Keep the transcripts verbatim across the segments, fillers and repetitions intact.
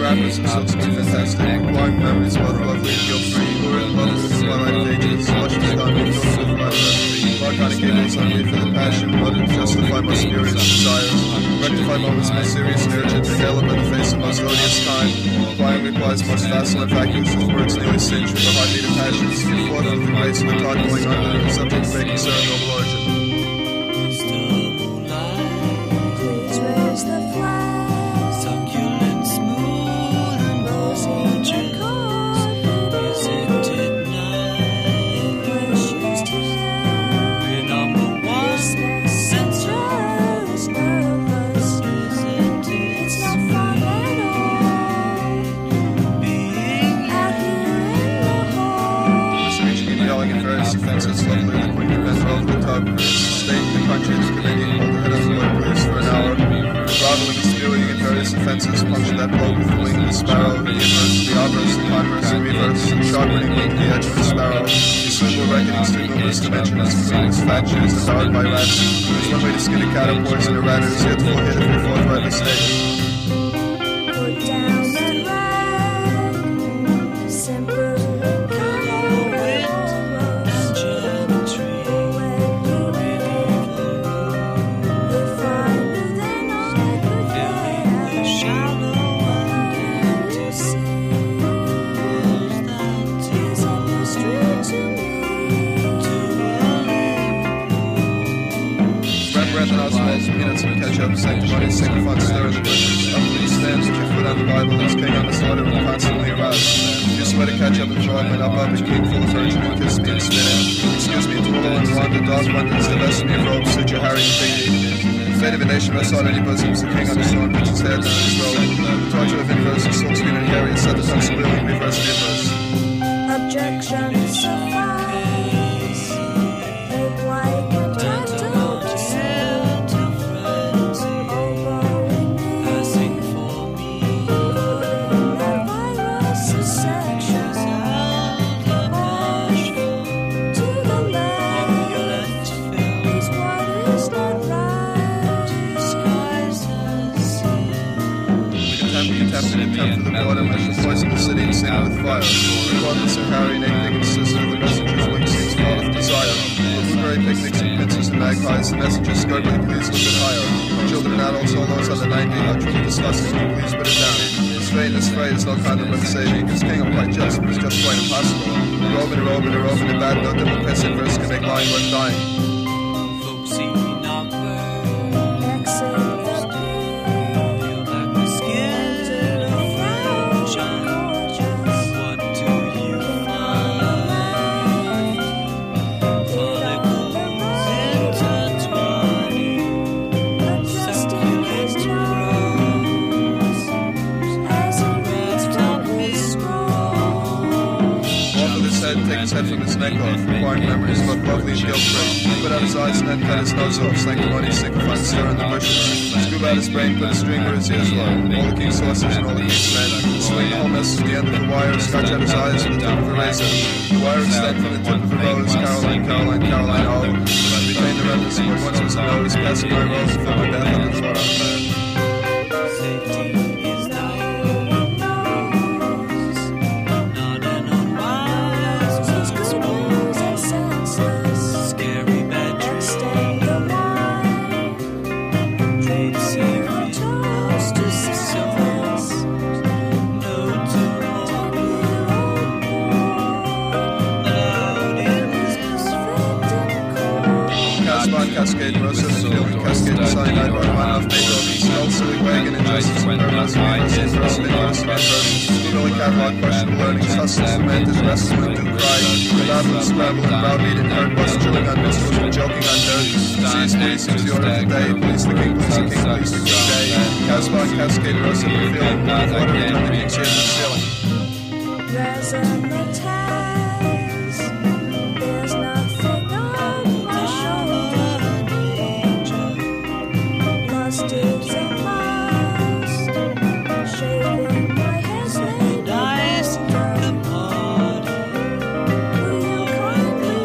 rappers and silks been fantastic. Acquiring memories both lovely and guilt-free. Lured and lovely with twilight pages. Watched the gun be filled with life. Blood kind of cables hungry for the passion. Blood to justify my spirit and desires. Rectify moments most serious and urgent. Inhale them in the face of most odious time. Applying replies most facile and vacuous with words nearly singed with the heartbeat of passions. Forth with the grace of the thought going under. The subject of making concern noble origin. Offenses lovely and when you bend over the tub, state the countries, Canadian hold the head of the blood police for an hour. Groveling, spewing in various offenses, puncture that blow with the wing of the sparrow, the inverse, the obverse, the converse, and reverse, and sharpening wing the edge of the sparrow. You soon will reckon its two numerous dimensions, between its fat shoes devoured by rats. There's one way to skin a cat or poison a rat, it's yet full hit if you're fought by mistake. Put down the rag, simple. Peanuts and ketchup, sanctimony, sanctified stir in the bushes. Up these stands, with your foot on the Bible, as king on the slaughter and constantly aroused. You sweat to catch up and throw up and up up, and king full of virgin and kiss me and spin in. Excuse me, Twillo and Wanda, dog buttons, divest me of robes, suit your Harry and Piggy. Fate of a nation rests on any bosoms, the king on the throne, puts his head down his robe. The torture of inverse, and silk screen and Harry, set the tongue squealing, reverse and inverse. Objection suffice, make white potato. Attempt for the border, I shall poison the city and sing with fire. Regardless of Harry and anything consistent of the messenger's wing seems full of desire. For blueberry picnics and pincers and magpies, the messengers gurgling, please look it higher. Children and adults, all those under ninety, are truly disgusting, please put it down. This fate, this fate is no condom but saving, because king I'm quite just, but it's just quite impossible. A robe and a robe and a robe and a bad note that will piss in verse can make lying worth dying. Take his head from his neck off, acquiring memories both lovely and guilt-free. Put out his eyes and then cut his nose off, sanctimony, signifying stir in the bushes. Scoop out his brain, put a string where his ears were. All the king's horses and all the king's men. Swing the whole mess to the end of the wire, scratch out his eyes with the tip of a razor. The wire extend from the tip of a rose, Caroline, Caroline, Caroline, oh. Retain the remnants of what once was a nose, passing my rose, fill my bath on the floor. Cascade, Rosa, Feeling, Cascade, Cyanide, Romanov, Beethoven, Skull, Silly Wagon, Injustice, Nervous, Venus, Inverse, Inverse, Inverse, Early Catalog, Questionable Learnings, Hustles, Semantics, Wrestling, Do Cry, Battle, Scrabble, and Browbeat, and Herd, Bust, Chilling on Missiles, and Joking on Dirt, Seize, Police, Seize the Order of the Day, Police the King, Police the King, Police the King Day, Casbah, Cascade, Rosa, Feeling, Water, Return the King's Ears and Ceiling. There's nothing on my shoulder. Lost is a must. Shaving my hair's made dice the party. Will you kindly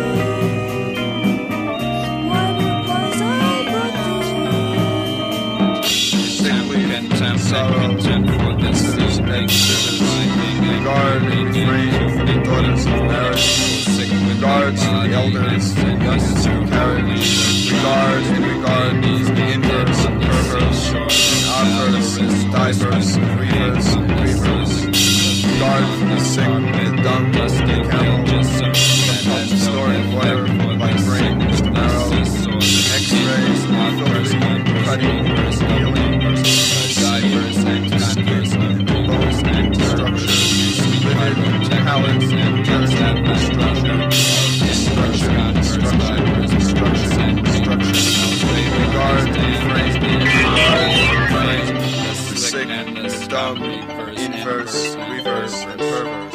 leave what it was I brought thee? Sickly and sorrow, for this is vows of marriage. Regards to the elders, youngest who carriage. Regard in regard, the inverse and perverse, and obverse, and diverse, and reverse, and reverse. Regard for the sick, the dumb, the camel, the story wire, like brain, marrow, X-rays, filthy, cutting, healing, diverse, diverse, structure, livid, palate, destruction, destruction, destruction, destruction, destruction, destruction, regard, frame, frame, the sick, the dumb, inverse, reverse, and perverse.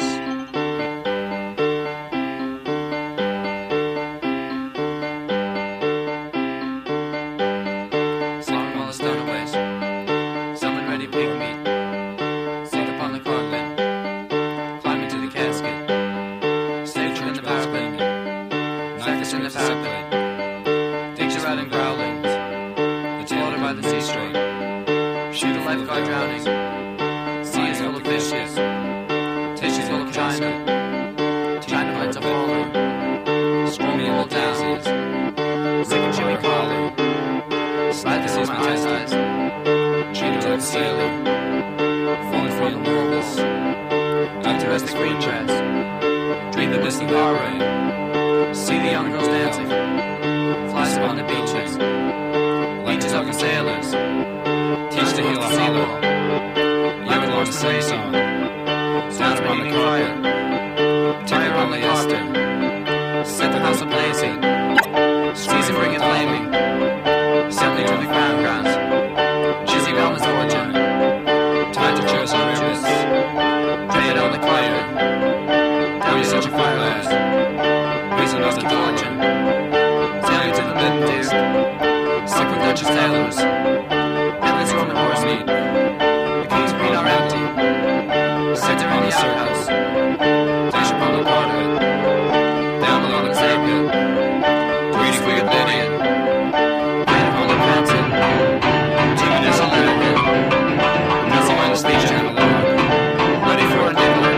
Someone while a stone away, someone ready pig meat, sit upon the carpet, climb into the casket, station in the parapet, knife in the parapet, takes her out in growlings, the tailor by the sea strait, shoot a lifeguard drowning, sea is full of fishes, tissue full of china, china bites are falling, screaming old daisies, sick and chilly collie, slide the seismatized, treated to the ceiling, falling feeling nervous, Doctor rest the green dress, dream the distant bar rain, see the young girls dancing, flies upon the beaches, beaches open sailors, teach to heal a seawall, young along to sing song, down upon the fire, tire on the Esther, set the house ablazing, season bring it flaming, assembly to the crown grounds, Jizzy Wellness origin, tied to chairs and rivers, lay it on the carpet, down to such a firelight, reason of the origin, sailing to the mid deer, sick with Dutchess tailors, endless Roman horse meat, the king's green are empty, set her in the outhouse, dash upon the quarter, down along the Xavier, greedy wicked Lydian, right upon the Panton, Demon is a Lydian, nothing on the stage channel, ready for a nibbler,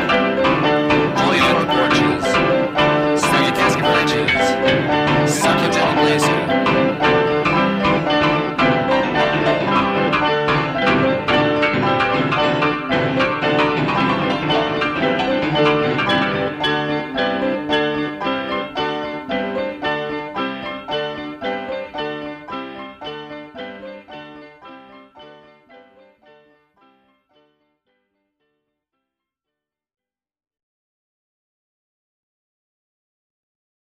all your little porches, suck your casket bridges, suck your gentle blazes,